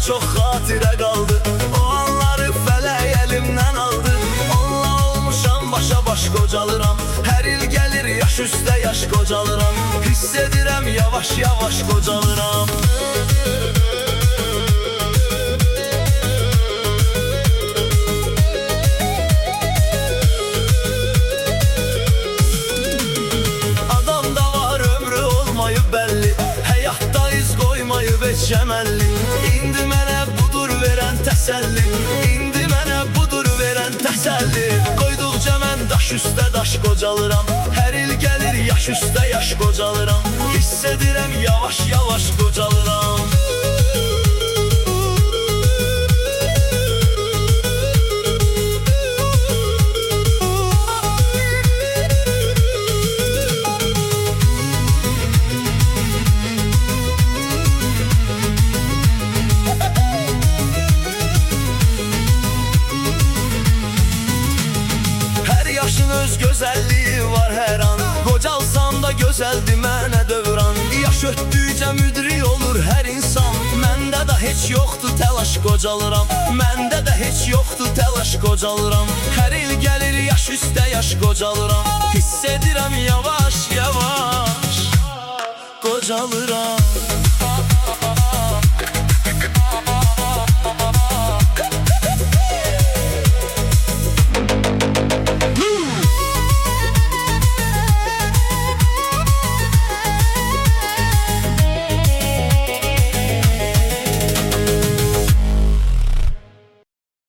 çox xatirə qaldı. O anları fələk əlimdən aldı. Onunla olmuşam başa baş qocalıram. Hər il gəlir yaş üstə yaş qocalıram. Hiss edirəm yavaş yavaş qocalıram. Adamda var ömrü olmayıb bəlli, həyatda iz qoymayıb heç əməlli. İndi mənə budur verən təsəlli, indi mənə budur verən təsəlli. Qoyduqca mən daş üstə daş qocalıram. Hər il gəlir yaş üstə yaş qocalıram. Hiss edirəm yavaş yavaş qocalıram. Öz gözəlliyi var hər an. Qocalsam da gözəldir mənə dövran. Yaş ötdükcə müdrik olur hər insan. Məndə də heç yoxdur təlaş qocalıram. Məndə də heç yoxdur təlaş qocalıram. Hər il gəlir yaş üstə yaş qocalıram. Hiss edirəm yavaş yavaş qocalıram.